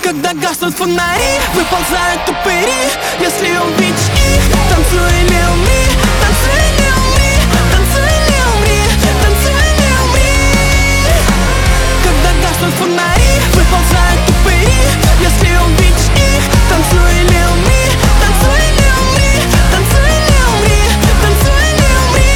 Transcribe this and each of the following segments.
Когда гаснут фонари, выползают упыри. Если увидишь их, танцуй или умри. Танцуй или умри, танцуй или умри, танцуй или умри. Когда гаснут фонари, выползают упыри. Если увидишь их, танцуй или умри. Танцуй или умри, танцуй или умри, танцуй или умри.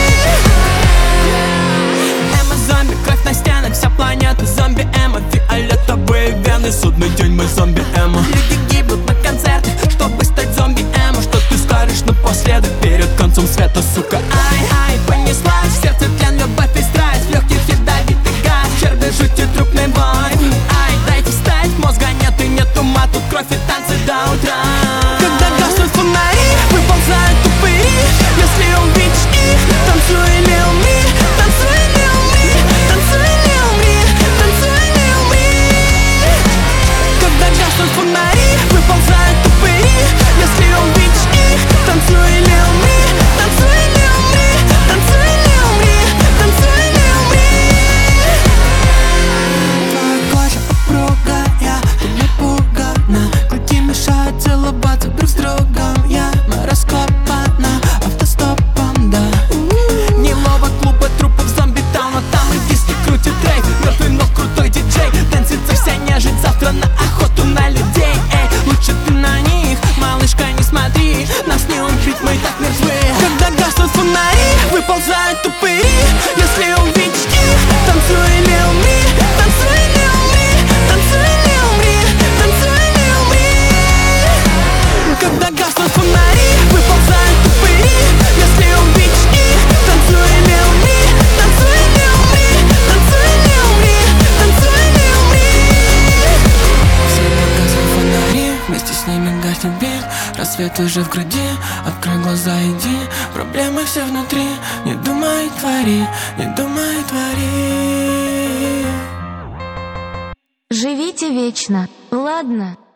Эмо-зомби, кровь на стенах, вся планета зомби-эмо. Фиолетовые вены, судный день, мы зомби-эмо. Люди гибнут на концертах, чтобы стать зомби-эмо. Что ты скажешь напоследок перед концом света, сука? Ай-ай, понеслась, в сердце тлен, любовь и страсть. В легких ядовитый газ, черный жуть и трупный бой. Ай, дайте встать, мозга нет и нет ума. Тут кровь и танцы до утра. Когда гаснут фонари, выползают упыри. Если увидишь их, танцуй или умри. Танцуй или умри, танцуй или умри, танцуй или умри. Когда гаснут фонари, выползают упыри. Если увидишь их, танцуй или умри. Танцуй или умри, танцуй или умри, танцуй или умри. Твоя кожа упругая, ты напугана. Клыки мешают целоваться друг с другом. Мы раскопана автостопом, да. Гнилого клуба трупов зомби-тауна. Там и диски крутит рейв. Мертвый, но крутой диджей. Танцится вся нежить, завтра на охоту на людей. Эй, лучше ты на них, малышка, не смотри. Нас не убить, мы и так мертвы. Когда гаснут фонари, выползают упыри. Если увидишь их, танцуй или умри. Танцуй или умри, танцуй или умри, танцуй или умри. Когда гаснут фонари, выползают упыри. Если увидишь их, танцуй или умри. Танцуй или умри, танцуй или умри, танцуй или умри. Все показывают фонари, вместе с ними гаснет бит. Рассвет уже в груди, открой глаза, иди. Проблемы все внутри, не думай, твори, не думай, твори. Живите вечно, ладно?